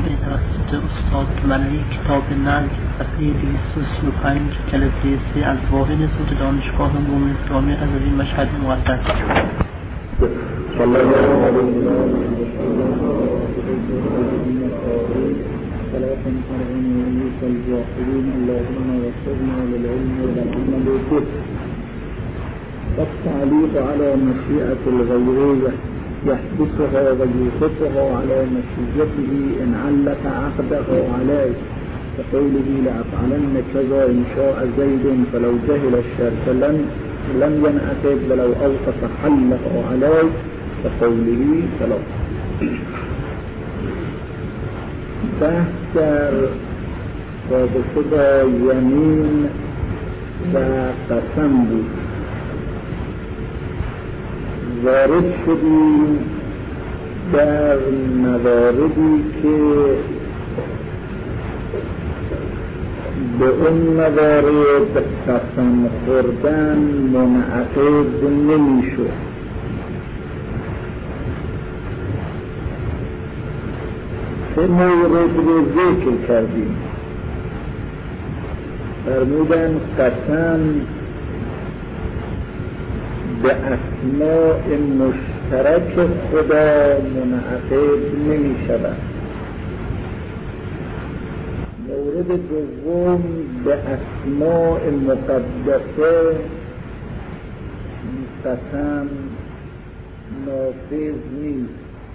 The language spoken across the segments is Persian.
مطالعه توسط استاد ملوی کتاب نظم صفحه 235 جلسه 3 از واحد صوت دانشگاه عمومی اسلامی رضوی مشهد مقدس. صلی الله علیه و والتعليق على مشيئة الغير يحبسها ويوقفها على مشيئته إن علق عقده عليه كقوله لأفعلن كذا إن شاء زيد فلو جهل الشرط لم ينعقد ولو أوقف حلق عليه كقوله فلا. بحث در رابطه با یمین و قسم بود. وارد شدیم در مواردی که به اون موارد قسم خوردن منعقد نمی شد. سه مورد رو ذکر کردیم. فرمودن قسم به اسماء مشترک خدا منعقد نمی شود. مورد دوم به اسماء مقدسه قسم نافذ نیست.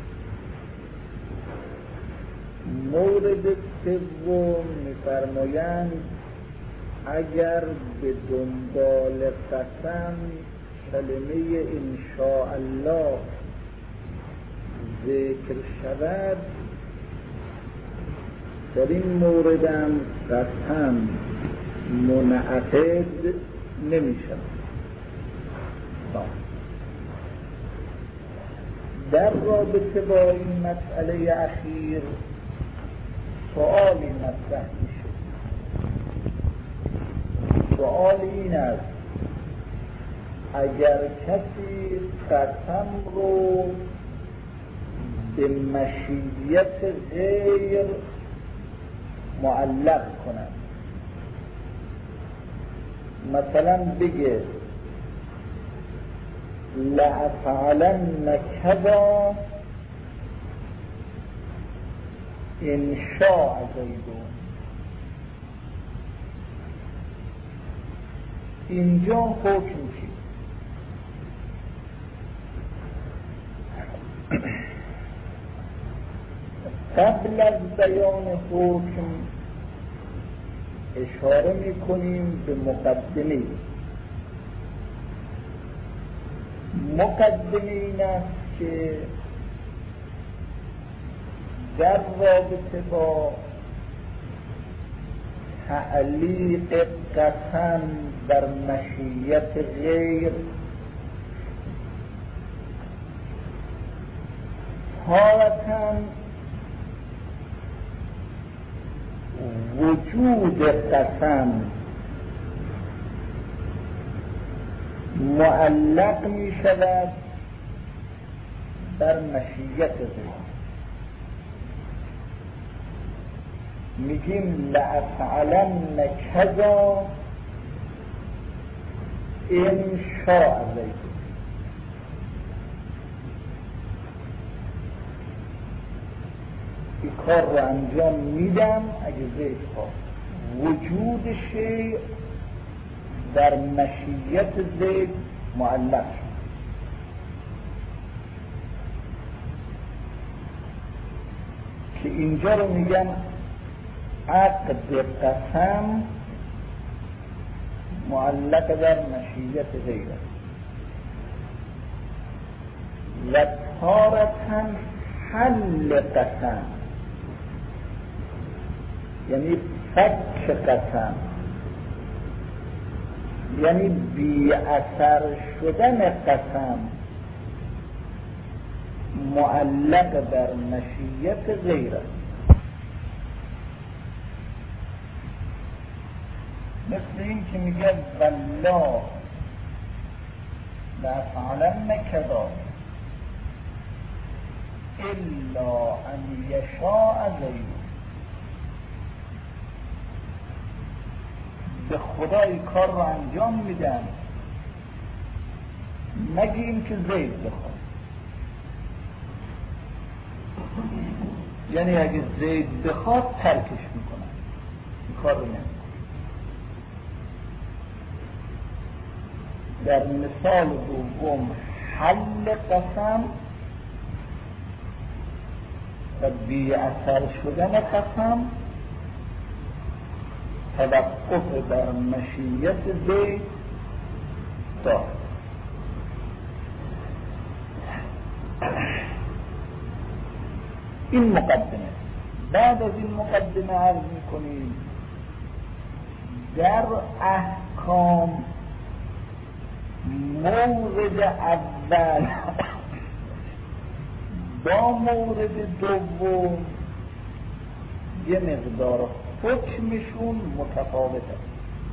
مورد سوم می‌فرمایند اگر به دنبال قسم کلمه انشاءالله ذکر شود، در این موردم قسم منعقد نمی شود. در رابطه با این مسئله اخیر سؤالی مطرح میشه. سؤال این است اگر کسی قسم رو به مشیت غیر معلق کند، مثلا بگه لأفعلن کذا ان شاء زیدون، اینجا حکم چیست؟ قبل از بیان حکم اشاره میکنیم به مقدمه. مقدمه این است که در رابطه با تعلیق قسم بر مشیت غیر حالتاً وجود قسم معلق می شود بر مشیت غیر. میگیم لأفعلن کذا ان شاء زید، این کار رو انجام میدم اگه زید خواست. وجود شیء در مشیت زید معلق شد. که اینجا رو میگن عقد قسم معلق در مشیت غیر و تارتاً حل قسم یعنی فک قسم، یعنی بی اثر شدن قسم معلق بر مشیت غیر است. مثل این که میگه والله لأفعلن کذا الا ان یشاء زید، به خدای کار رو انجام میدن مگه این که زید بخواد. یعنی اگه زید بخواد ترکش میکنن، این کار رو نمیکنن. در مثال دوم حل قسم و بی اثر شدن قسم توقف بر مشیت زید دارد. این مقدمه. بعد از این مقدمه عرض میکنیم در احکام مورد اول با مورد دوم یه مقدار حکمشون متفاوت است.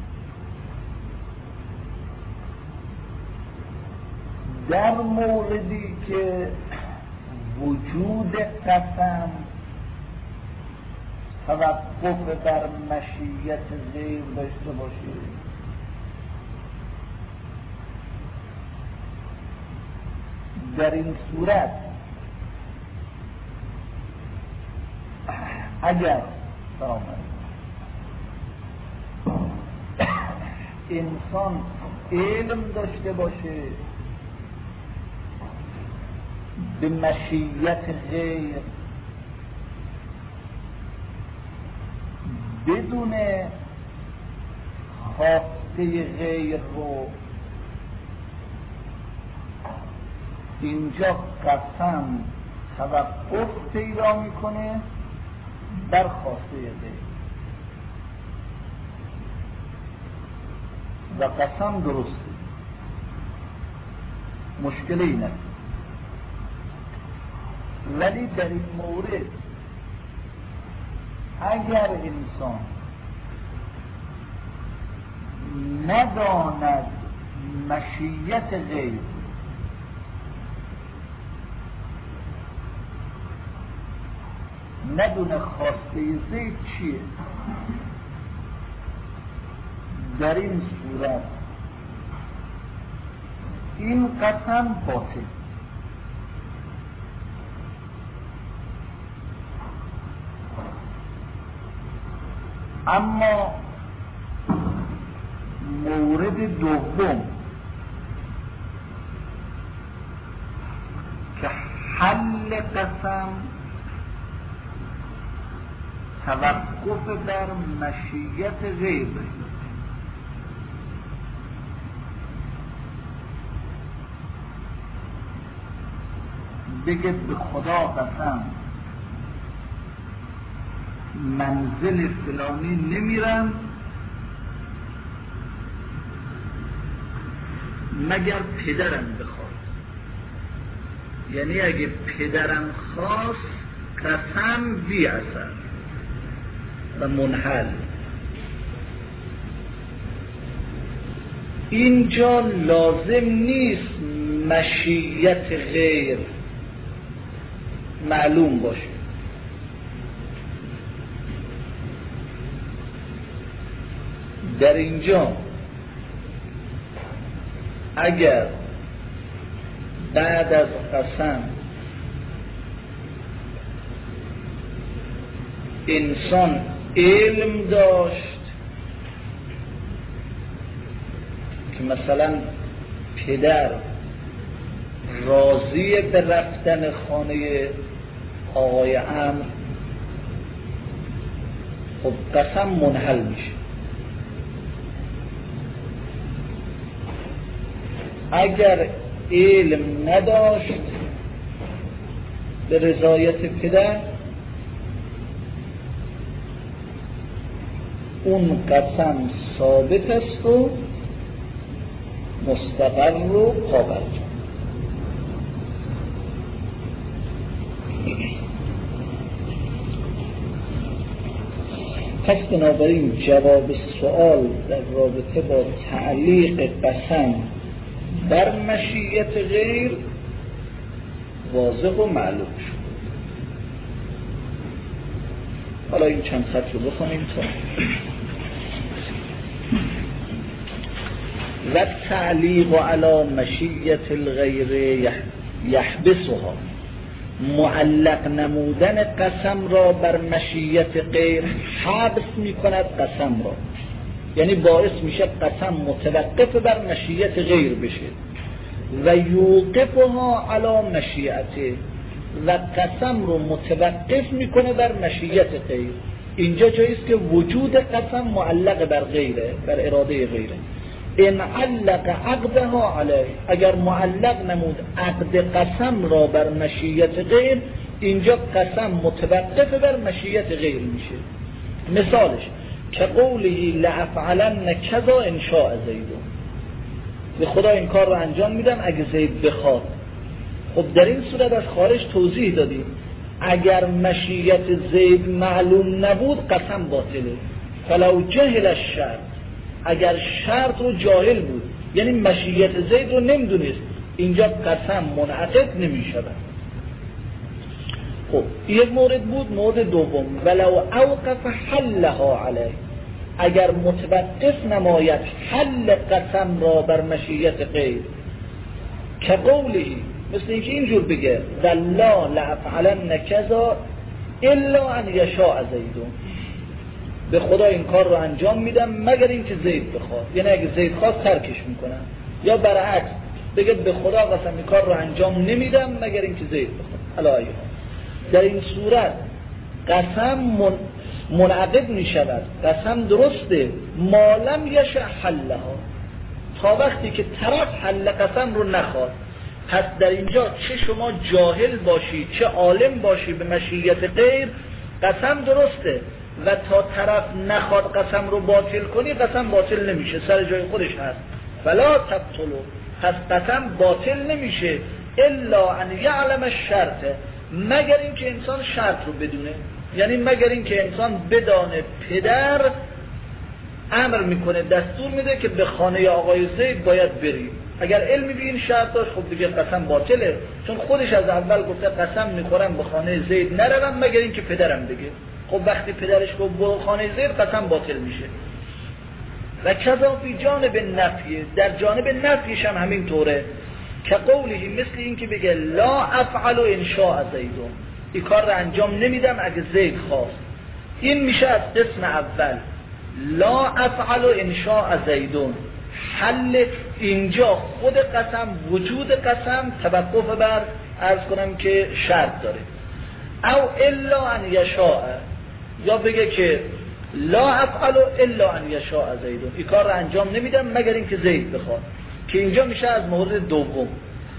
در موردی که وجود قسم توقف بر مشیت غیر داشته باشید، در این صورت اگر انسان علم داشته باشه به مشیت غیر بدون خواسته غیر رو، اینجا قسم توقف پیدا میکنه بر خواسته غیر و قسم درسته، مشکلی اینه. ولی در این مورد اگر انسان نداند مشیت غیر ندونه خواسته زید چیه، در این صورت این قسم باطل. اما مورد دوم که حل قسم توقف بر مشیت غیر، بگه به خدا قسم منزل فلانی نمیرم مگر پدرم بخواد. یعنی اگه پدرم خواست قسم بی اثر و منحل. اینجا لازم نیست مشیت غیر معلوم باشه. در اینجا اگر بعد از قسم انسان علم داشت که مثلا پدر راضی به رفتن خانه آقای عمرو، خب قسم منحل میشه. اگر علم نداشت به رضایت پدر، اون قسم ثابت است و مستقر و پابرجا. پس بنابراین جواب سوال در رابطه با تعلیق قسم بر مشیت غیر واضح و معلوم شد. حالا این چند سطر رو بخونیم تا و تعلیق علی مشیت الغیر یحبسها، معلق نمودن قسم را بر مشیت غیر حبس میکند قسم را، یعنی باعث میشه قسم متوقف بر مشیت غیر بشه. و یوقفها علی مشیته، و قسم رو متوقف میکنه بر مشیت غیر. اینجا جاییست که وجود قسم معلق بر غیره، بر اراده غیره. ان علق عقدها علیه، اگر معلق نمود عقد قسم را بر مشیت غیر، اینجا قسم متوقف بر مشیت غیر میشه. مثالش که قوله لافعلن کذا ان شاء زید، به خدا این کار رو انجام میدم اگه زید بخواد. خب در این صورت از خارج توضیح دادیم اگر مشیت زید معلوم نبود قسم باطله. فلو جهل الشرط، اگر شرط رو جاهل بود یعنی مشیت زید رو نمیدونست، اینجا قسم منعقد نمیشود. خب یک مورد بود. مورد دوم ولو اوقف حلها علیه، اگر متوقف نماید حل قسم را بر مشیت غیر، که قولی مثل اینکه اینجور بگه والله لافعلن کذا الا ان یشاء زید، به خدا این کار رو انجام میدم مگر اینکه زید بخواد، یعنی اگه زید خواست ترکش میکنم. یا برعکس بگه به خدا قسم این کار رو انجام نمیدم مگر اینکه زید بخواد. علی در این صورت قسم منعقد میشود، قسم درسته مالم یشاء حلها، تا وقتی که طرف حل قسم رو نخواد. پس در اینجا چه شما جاهل باشی چه عالم باشی به مشیت غیر، قسم درسته و تا طرف نخواد قسم رو باطل کنی قسم باطل نمیشه، سر جای خودش هست. فلا تبطلو، پس قسم باطل نمیشه الا ان یعلم الشرط، مگر اینکه انسان شرط رو بدونه، یعنی مگر اینکه انسان بدانه پدر امر میکنه دستور میده که به خانه آقای زید باید بری. اگر علمی به این شرط داشت خب دیگه قسم باطله، چون خودش از اول گفته قسم میخورم به خانه زید نروم مگر اینکه پدرم بگه. خب وقتی پدرش گفت به خانه زید قسم باطل میشه. و کذا فی جانب نفی، در جانب نفیش هم همین طوره، که قولی مثل این که بگه لا افعل ان شاء زید، این کار رو انجام نمیدم اگه زید خواست. این میشه از قسم اول لا افعل ان شاء زیدون. حل اینجا خود قسم، وجود قسم توقف بر عرض کنم که شرط داره. او الا ان یشاء، یا بگه که لا افعل الا ان یشاء زیدون، این کار رو انجام نمیدم مگر اینکه زید بخواد، که اینجا میشه از مورد دوم.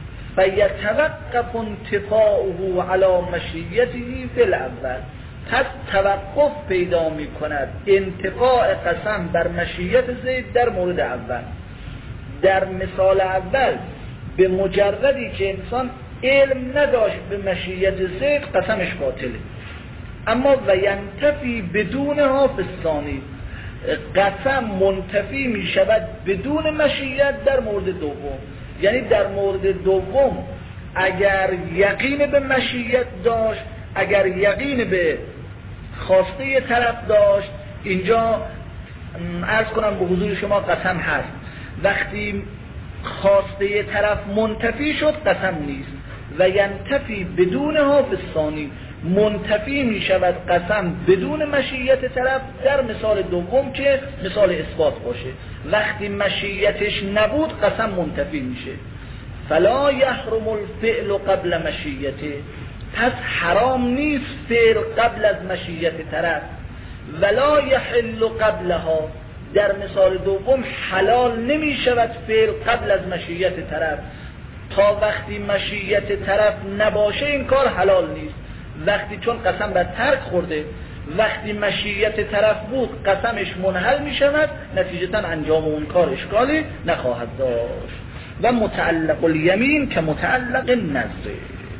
فیتوقف انتفاعه علی مشیته فی الاول، پس توقف پیدا می کند انتفاع قسم بر مشیت زید در مورد اول. در مثال اول به مجردی که انسان علم نداشت به مشیت زید قسمش باطله، اما و ینتفی بدونها فی الثانی، قسم منتفی می شود بدون مشیت در مورد دوم. یعنی در مورد دوم اگر یقین به مشیت داشت، اگر یقین به خواسته طرف داشت، اینجا عرض کنم به حضور شما قسم هست. وقتی خواسته طرف منتفی شد قسم نیست. و ینتفی بدونها فی الثانی، منتفی می شود قسم بدون مشیت طرف در مثال دوم که مثال اثبات باشه. وقتی مشیتش نبود قسم منتفی میشه. فلا یحرم الفعل قبل مشیته، پس حرام نیست فعل قبل از مشیت طرف. ولا یحل قبلها، در مثال دوم حلال نمی شود فعل قبل از مشیت طرف. تا وقتی مشیت طرف نباشه این کار حلال نیست. وقتی چون قسم بر ترک خورده، وقتی مشیت طرف بود قسمش منحل می شود، نتیجتا انجام اون کار اشکالی نخواهد داشت. و متعلق الیمین که متعلق النذر.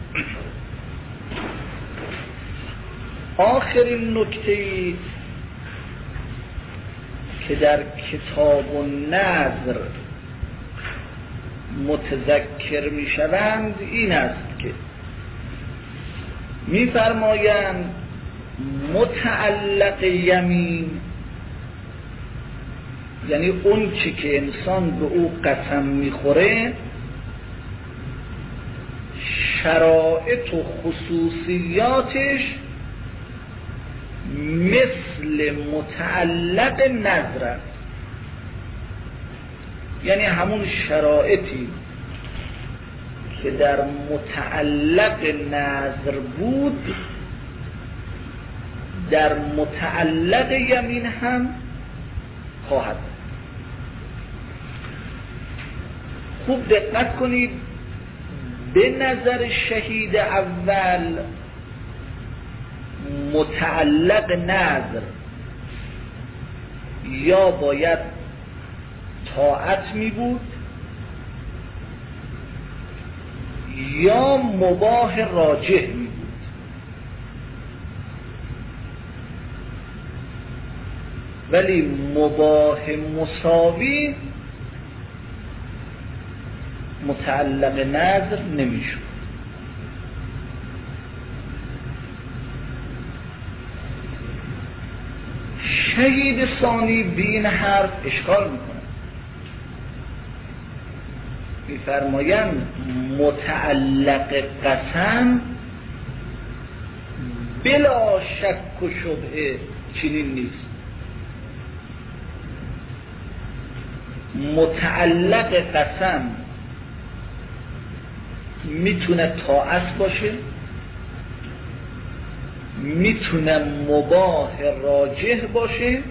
آخرین نکته‌ای که در کتاب النذر متذکر می شوند این است که می فرمایند متعلق یمین یعنی اون چی که انسان به او قسم میخوره شرایط و خصوصیاتش مثل متعلق نظر است. یعنی همون شرایطی که در متعلق نظر بود در متعلق یمین هم خواهد. خوب دقت کنید، به نظر شهید اول متعلق نظر یا باید طاعت می بود یا مباح راجح می بود. ولی مباح مساوی متعلق نظر نمی شود. شهید ثانی به این حرف اشکال میکنه، میفرمایند متعلق قسم بلا شک و شبهه چنین نیست. متعلق قسم میتونه طاعت باشه، میتونه مباح راجح باشه،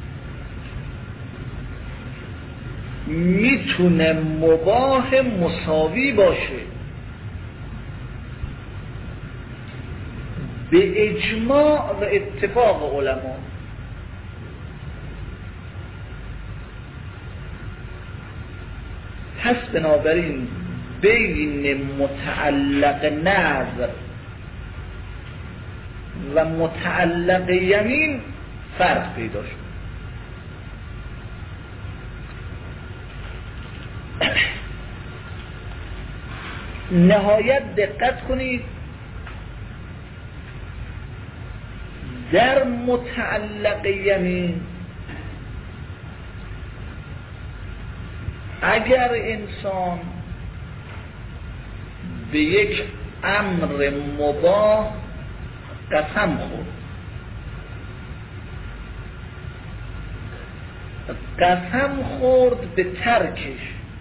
میتونه مباح مساوی باشه. به اجماع و اتفاق علما پس بنابراین بین متعلق نظر و متعلق یمین فرق پیدا شد. نهایت دقت کنید، در متعلق یمین اگر انسان به یک امر مباح قسم خورد، قسم خورد به ترکش،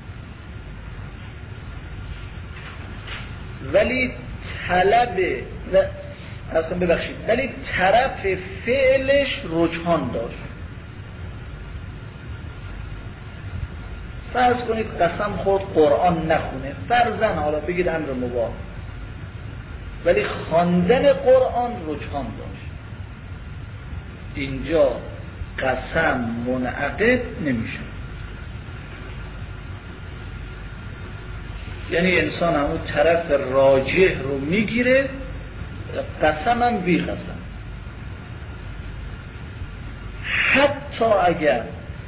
ولی ولی طرف فعلش رجحان داشت. فرض کنید قسم خورد قرآن نخونه، فرضاً حالا بگید امر مباح، ولی خواندن قرآن رجحان داشت. اینجا قسم منعقد نمیشه. یعنی انسان همون طرف راجح رو میگیره، قسم هم بی قسم. حتی اگر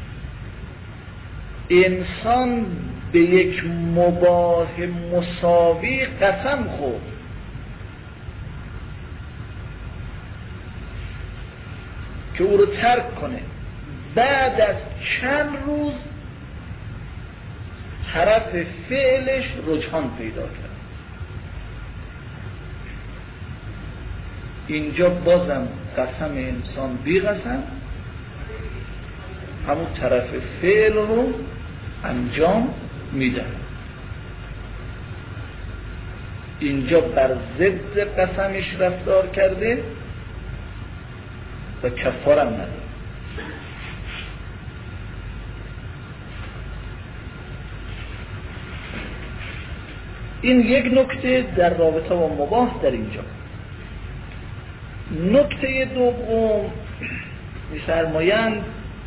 انسان به یک مباح مساوی قسم خورد، که او رو ترک کنه، بعد از چند روز طرف فعلش رجحان پیدا کرد، اینجا بازم قسم انسان بی قسم همون طرف فعل رو انجام میده. اینجا بر ضد قسمش رفتار کرده و کفارم نداره. این یک نکته در رابطه با مباح در اینجا. نکته دوم می‌فرمایند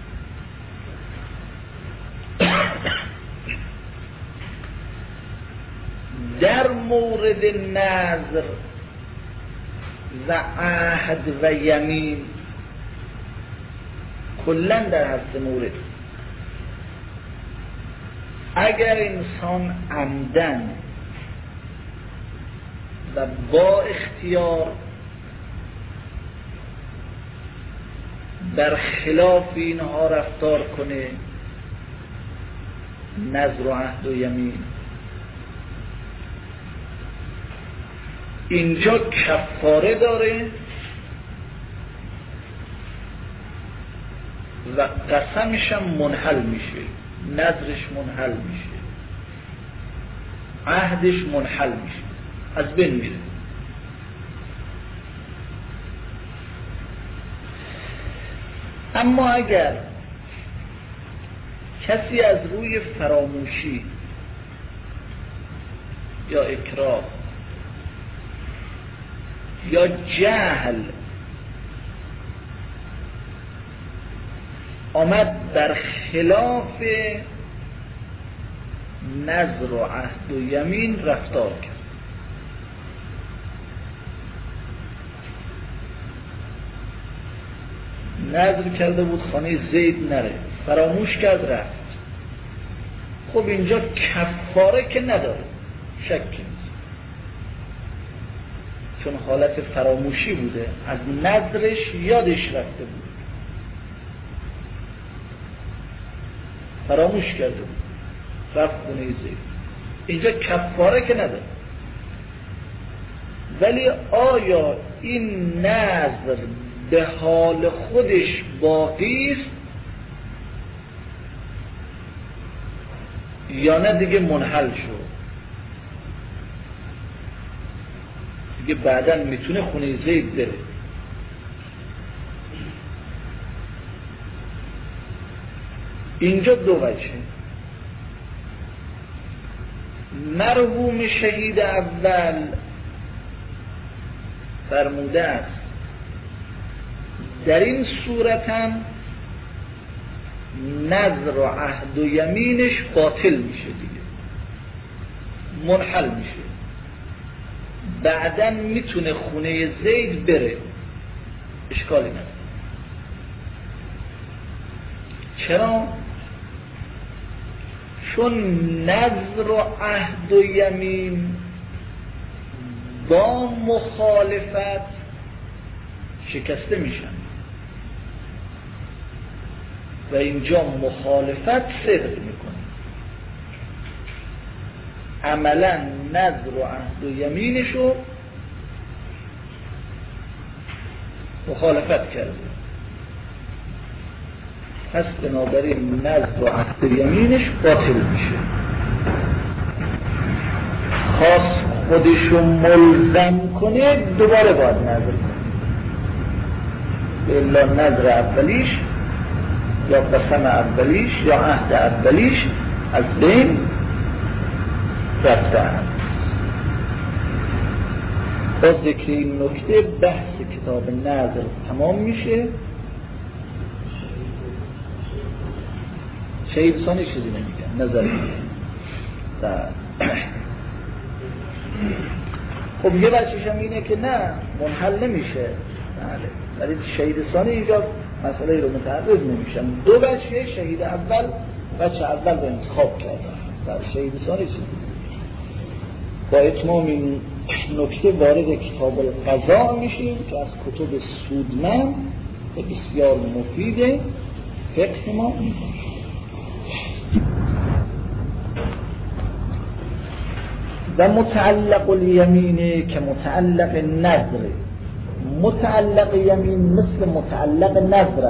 در مورد نذر و عهد و یمین، کلاً در هر سه مورد اگر انسان عمدن و با اختیار بر خلاف اینها رفتار کنه، نذر و عهد و یمین، اینجا کفاره داره و قسمش هم منحل میشه، نذرش منحل میشه، عهدش منحل میشه، از بین میره. اما اگر کسی از روی فراموشی یا اکراه یا جهل آمد در خلاف نذر و عهد و یمین رفتار کرد، نذر کرده بود خانه زید نره، فراموش کرد رفت، خب اینجا کفاره که نداره، شک نیست، چون حالت فراموشی بوده، از نذرش یادش رفته بود، فراموش کرده بود رفت خونه زید، اینجا کفاره که نداره. ولی آیا این نذر به حال خودش باقی است یا نه دیگه منحل شد، دیگه بعداً میتونه خونه زید بره؟ اینجا دو وجه. مرحوم شهید اول فرموده است در این صورت هم نذر و عهد و یمینش باطل میشه دیگه، منحل میشه، بعداً میتونه خونه زید بره، اشکالی نداره. چرا؟ چون نذر و عهد و یمین با مخالفت شکسته میشن و اینجا مخالفت صدق میکنه، عملا نذر و عهد و یمینشو مخالفت کرده، پس بنابراین نذر و عهد و یمینش باطل میشه. خاص خودشو ملزم کنه دوباره باید نذر کنه، الا نذر اولیش یا قسم اولیش یا عهد اولیش از بین رفته است. با ذکر این نکته بحث کتاب نذر تمام میشه. شهید ثانی چیزی نمیگن، نظر میگن. خب یه بچه‌ش هم اینه که نه منحل نمیشه، ولی شهید ثانی اینجا مسئله رو متعرض نمیشن. دو بچه، شهید اول بچه اول رو انتخاب کردن و شهید ثانی چیزی. با اتمام این نکته وارد کتاب القضاء میشیم که از کتب سودمند و بسیار مفید فقه ما. و متعلق الیمینه که متعلق نذره، متعلق یمین مثل متعلق نذره.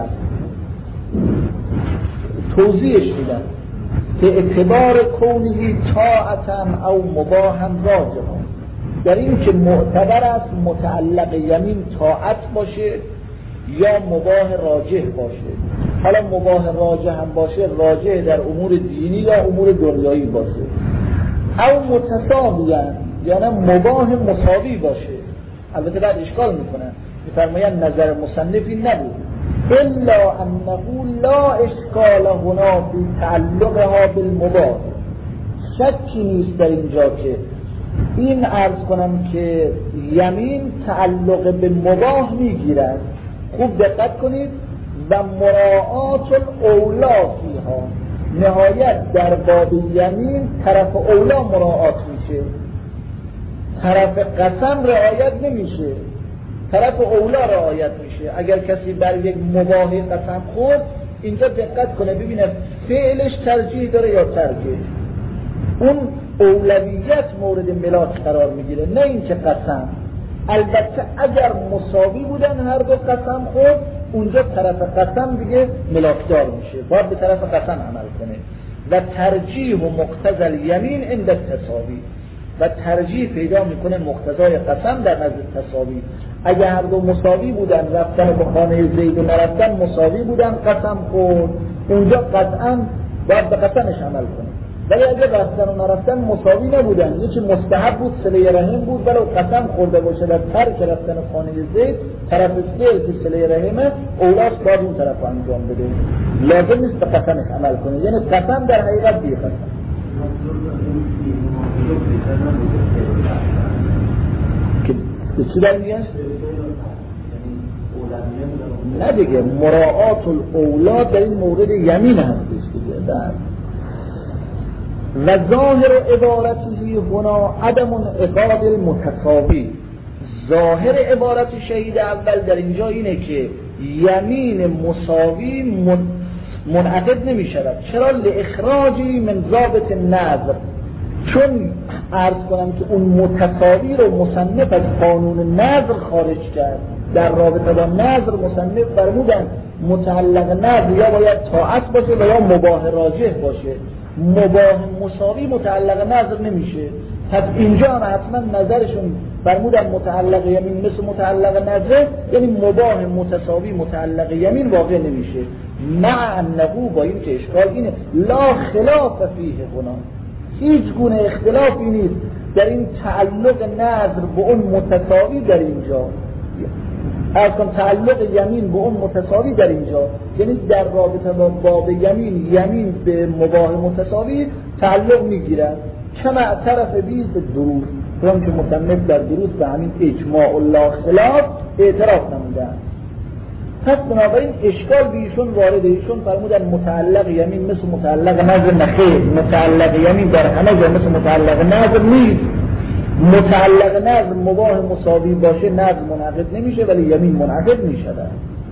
توضیحش میدم به اعتبار کونهی طاعتم او مباهم راجعه، در این که معتبر است متعلق یمین طاعت باشه یا مباح راجح باشه. حالا مباح راجح هم باشه، راجح در امور دینی یا امور دنیایی باشه، او متساویان یعنی مباح مساوی باشه. البته بعد اشکال میکنن، میفرماین نظر مصنفی نبود الا انه لا اشکال هنا فی تعلقها بالمباح. شکی نیست در اینجا که این عرض کنم که یمین تعلق به مباح میگیرد. خوب دقت کنید. و مراعات الاولا فیها، نهایت در باب یمین طرف اولا مراعات میشه، طرف قسم رعایت نمیشه. طرف اولا رعایت میشه. اگر کسی بر یک مباح قسم خورد، اینجا دقت کنه ببینه فعلش ترجیح داره یا ترکش. اون اولویت مورد ملاک قرار میگیره، نه اینکه قسم. البته اگر مساوی بودن هر دو قسم خورد، اونجا طرف قسم دیگه ملاکدار میشه، باید به طرف قسم عمل کنه. و ترجیح و مقتضی الیمین عند التساوی، و ترجیح پیدا میکنه مقتضای قسم در نزد تساوی. اگر هر دو مساوی بودن، رفتن به خانه زید و نرفتن مساوی بودن، قسم خورد، اونجا قطعا باید به قسمش عمل کنه. ولی اگر رفتن و نرفتن مساوی نبودن، یکی مستحب بود، صله رحم بود، ولو قسم خورده باشه و ترک رفتن خانه زید، طرف فعل که صله رحمه اولاست باید اون طرف انجام بده، لازم نیست به قسمش عمل کنه. یعنی قسم در حقیقت بی قسم. که چی در میگن؟ نه دیگه، مراعات الاولاد در این مورد یمین هستش دیگه. و ظاهر عبارتی هنا عدم انعقاد المتساوی. ظاهر عبارت شهید اول در اینجا اینه که یمین مساوی منعقد نمی شود. چرا؟ لاخراجی من ضابط نظر، چون عرض کنم که اون متساوی رو مصنف از قانون نظر خارج کرد. در رابطه با نظر مصنف فرمودن متعلق نظر یا باید طاعت باشه و یا مباح راجح باشه. مباح مساوی متعلق نظر نمیشه. پس اینجا هم حتما نظرشون فرمودن متعلق یمین مثل متعلق نظر، یعنی مباح متساوی متعلق یمین واقع نمیشه. مع انه، با این که اشکال اینه، لا خلاف فیه هنا، هیچ گونه اختلافی نیست در این تعلق نظر به اون متساوی در اینجا. اصلا تعلق یمین به اون متساوی در اینجا، یعنی در رابطه با باب یمین، یمین به مباح متساوی تعلق میگیرن. کما طرف بیز دروس، چون که مصنف در دروس به همین اجماع الله خلاف اعتراف نمودن. پس بنابراین اشکال بیشون وارده. ایشون فرمودن متعلق یمین مثل متعلق نظر، نخیر، متعلق یمین در همه جا مثل متعلق نظر نیست. متعلق نظر مباح مساوی باشه نظر منعقد نمیشه، ولی یمین منعقد میشود.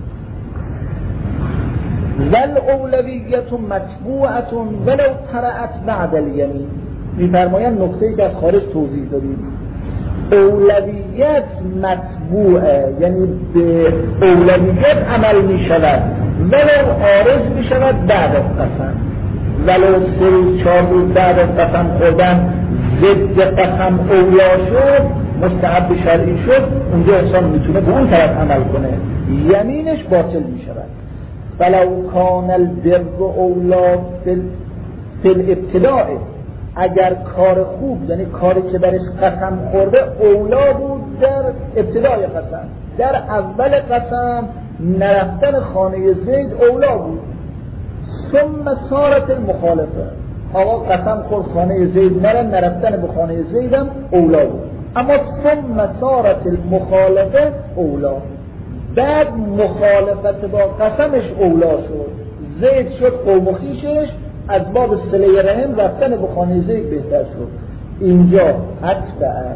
ول اولویت متبوعه ولو طرأت بعد الیمین. میفرمایند نکته‌ای که از خارج توضیح دادیم، اولویت متبوعه، یعنی به اولویت عمل میشود ولو عارض میشود بعد از قسم. ولو 3-4 روز بعد از قسم خوردن ضد قسم اولا شد، مستحب شرعی شد، اونجا انسان میتونه به اون طرف عمل کنه، یمینش باطل میشود. فلو کان البر اولا فی الابتداء، اگر کار خوب، یعنی کاری که برش قسم خورده، اولا بود در ابتدای قسم، در اول قسم نرفتن خانه زید اولا بود. ثم صارت المخالفه، آقا قسم خورد خانه زید نرفتن به خانه زیدم اولا بود، اما ثم صارت المخالفه اولا، بعد مخالفت با قسمش اولا شد، زید شد قوم و خویشش، از باب صله رحم رفتن به خانه زید بهتر شد. اینجا اتبع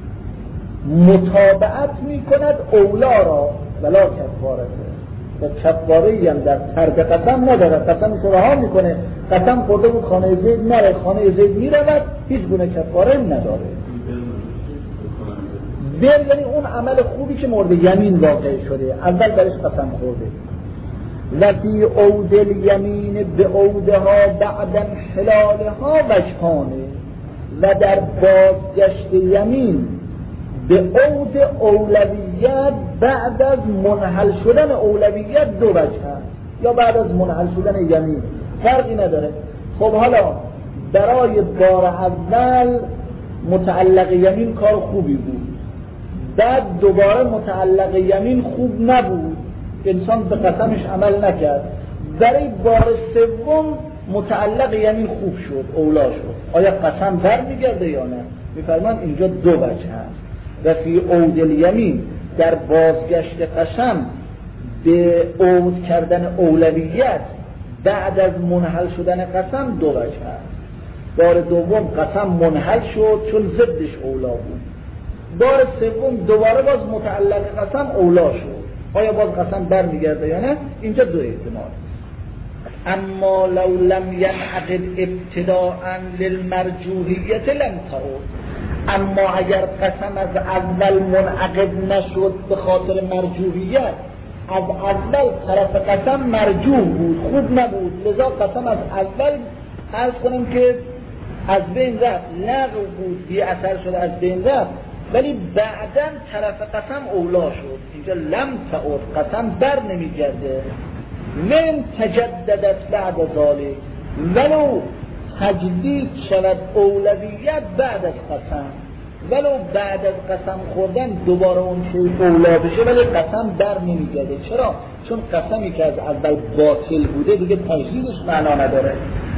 متابعت می کند اولا را ولا کفارته، و کفاره‌ای هم در ترک قسم نداره، قسمش رو رها میکنه، قسم خورده بود خانه زید نره، خانه زید میرود، هیچ گونه کفاره نداره. یعنی اون عمل خوبی که مورد یمین واقع شده، اول برش قسم خورده. و فی عود الیمین به عودها بعد انحلالها وجهانه، و در بازگشت یمین به عود اولویت بعد از منحل شدن اولویت 2 وجه هست، یا بعد از منحل شدن یمین، فرقی نداره. خب حالا برای بار اول متعلق یمین کار خوبی بود، بعد دوباره متعلق یمین خوب نبود، انسان به قسمش عمل نکرد، برای بار سوم متعلق یمین خوب شد، اولا شد، آیا قسم برمیگرده یا نه؟ میفرمان اینجا 2 وجه هست. و فی عود الیمین، در بازگشت قسم به عود کردن اولویت بعد از منحل شدن قسم 2 وجه هست. بار دوم قسم منحل شد چون ضدش اولا بود، بار سوم دوباره باز متعلق قسم اولا شد، آیا باز قسم برمیگرده یا نه؟ اینجا دو احتمال. اما لو لم ينعقد ابتداء للمرجوحیت لم تعود. اما اگر قسم از اول منعقد نشد به خاطر مرجوحیت، از اول طرف قسم مرجوح بود، خوب نبود، لذا قسم از اول عرض کنم که از بین رفت، لغو بود، بی اثر شده، از بین رفت، ولی بعداً طرف قسم اولا شد. اینجا لم تعود، قسم بر نمیگرده. من تجددت بعد ذالک، ولو تجدید شود اولویت بعد از قسم، ولو بعد از قسم خوردن دوباره اون شوی اولا بشه، ولی قسم بر نمیگرده. چرا؟ چون قسمی که از اول باطل بوده دیگه تجدیدش معنا نداره.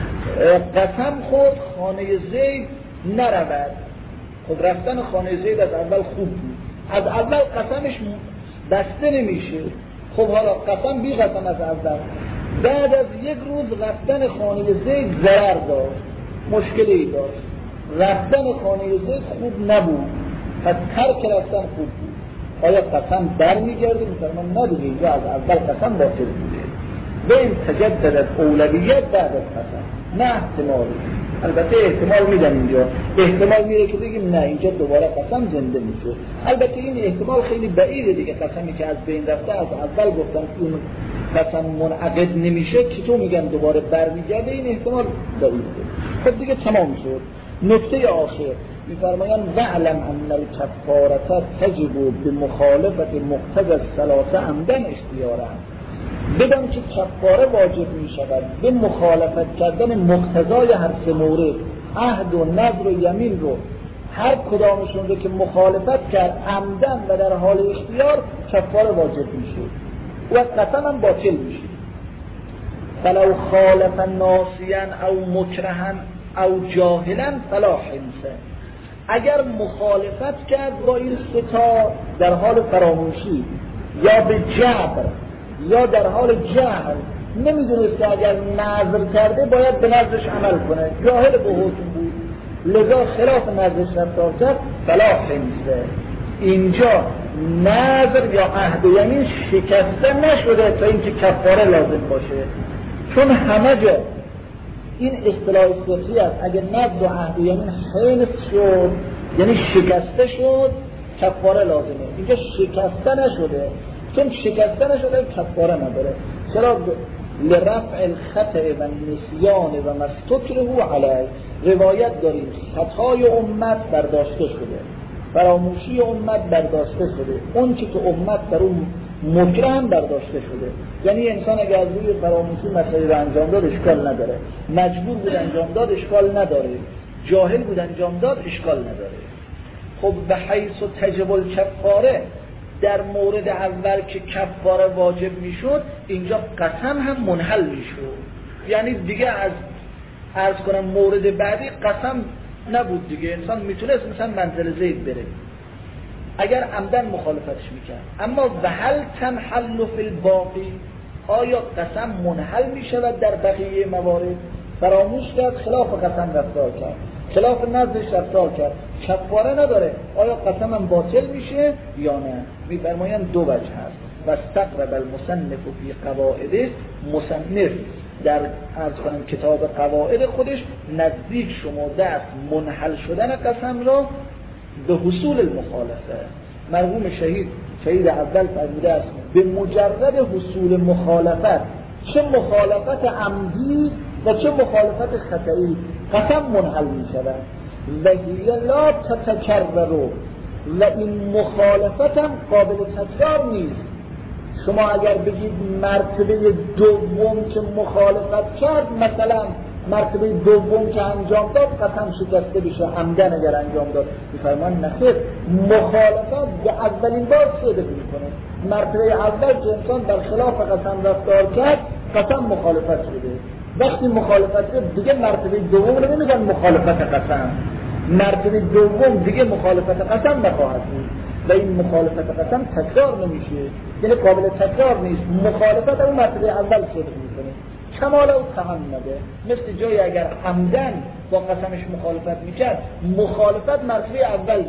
قسم خود خانه زید نرود، خود رفتن خانه زید از اول خوب بود، از اول قسمش بسته نمیشه. خب حالا قسم بی قسم از اول، بعد از یک روز رفتن خانه زید ضرر داشت، مشکلی داشت، رفتن خانه زید خوب نبود، پس ترک رفتن خوب بود. آیا قسم برمیگرده؟ میفرمان نه دیگه، اینجا از اول قسم باطل بوده. و این تجدد اولویت بعد از قسم، نه احتمالی. البته احتمال میدن اینجا، احتمال میره که بگیم نه اینجا دوباره قسم زنده میشه. البته این احتمال خیلی بعیده دیگه، قسمی که از بین رفته از اول گفتن اون قسم منعقد نمیشه، چطور میگن دوباره برمیگرده؟ این احتمال بعیده. خب دیگه تمام شد. نکته آخر میفرمایند وعلم ان الکفاره تجب بمخالفت مقتضی الثلاثه عمدن اشتیارا. بدان که کفاره واجب می شود به مخالفت کردن مقتضای هر سه مورد، عهد و نذر و یمین رو، هر کدامشون رو که مخالفت کرد عمدن و در حال اختیار، کفاره واجب می شود و قسم هم باطل می شود. فلو خالف ناسیا او مکرها او جاهلا فلا حنث. اگر مخالفت کرد با این ستا در حال فراموشی یا به جبر یا در حال جهل، نمیدونست که اگر نظر کرده باید به نظرش عمل کنه، جاهل به حکم بود، لذا خلاف نظرش رفتار کرد، فلا حنث. اینجا نظر یا عهد و یمین شکسته نشده تا اینکه کفاره لازم باشه، چون همه جا این اصطلاح فقهی است. اگر نظر و عهد و یمین حنث شد یعنی شکسته شد، کفاره لازمه. اینجا شکسته نشده، چون شکسته نشده کفاره نداره. چرا؟ لرفع الخطأ و نسیان و مستکره علیه. روایت داریم خطای امت برداشته شده، فراموشی امت برداشته شده، اون چی که امت در اون مکره هم برداشته شده. یعنی انسان اگر از روی فراموشی مسئله رو انجام داد اشکال نداره، مجبور بود انجام داد اشکال نداره، جاهل بود انجام داد اشکال نداره. خب به حیث تجب الکفاره، در مورد اول که کفاره واجب میشد، اینجا قسم هم منحل میشد. یعنی دیگه از عرض کنم مورد بعدی قسم نبود دیگه، انسان میتونست مثلا منزل زید بره اگر عمدن مخالفتش میکرد. اما و هل تنحل فی الباقی، آیا قسم منحل میشود در بقیه موارد؟ فراموش کرد، خلاف قسم رفتار کرد، خلاف نظرش رفتار کرد، کفاره نداره، آیا قسم هم باطل میشه یا نه؟ میفرمایند دو وجه هست. و استقرب المصنف فی قواعده، مصنف در عرض کنم کتاب قواعد خودش نزدیک شمرده است منحل شدن قسم را به حصول المخالفه. مرحوم شهید اول فرموده است به مجرد حصول مخالفت، چه مخالفت عمدی و چه مخالفت خطئی، قسم منحل می شود. و هی لا تتکرر، و این مخالفت هم قابل تکرار نیست. شما اگر بگید مرتبه دوم که مخالفت کرد، مثلا مرتبه دوم که انجام داد قسم شکسته بشه عمدن اگر انجام داد، میفرمان نخیر، مخالفت به اولین بار صدق میکنه. مرتبه اول که انسان در خلاف قسم رفتار کرد، قسم مخالفت شده. وقتی مخالفت شد دیگه مرتبه دوم رو نمیگن مخالفت قسم، مرتبه دوم دیگه مخالفت قسم نخواهد بود و این مخالفت قسم تکرار نمیشه، یعنی قابل تکرار نیست. مخالفت اون مرتبه اول صدق میکنه، کمال او تمامه. مثل جایی اگر عمدن با قسمش مخالفت میکرد، مخالفت مرتبه اول بود،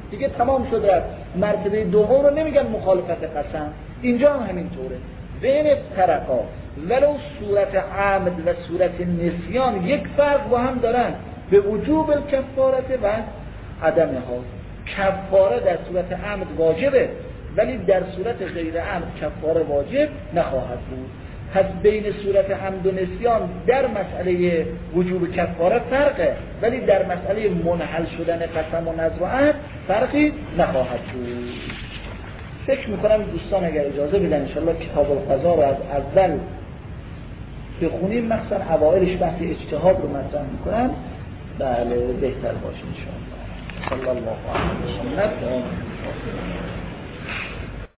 دیگه تمام شد رفت. مرتبه دوم رو نمیگن مخالفت قسم، اینجا هم همینطوره. بین فرقا ولو صورت عمد و صورت نسیان یک فرق با هم دارن، به وجوب الکفارت و عدمها. کفاره در صورت عمد واجبه ولی در صورت غیر عمد کفاره واجب نخواهد بود. پس بین صورت عمد و نسیان در مسئله وجوب کفاره فرقه، ولی در مسئله منحل شدن قسم و نذر و عهد فرقی نخواهد بود. فکر میکنم دوستان اگر اجازه بدن انشاءالله کتاب القضا رو از اول بخونیم، مخصوصا اوائلش بحث اجتهاد رو مطرح میکنم، بله بهتر باشه انشاءالله. صلی الله علیه و سلم.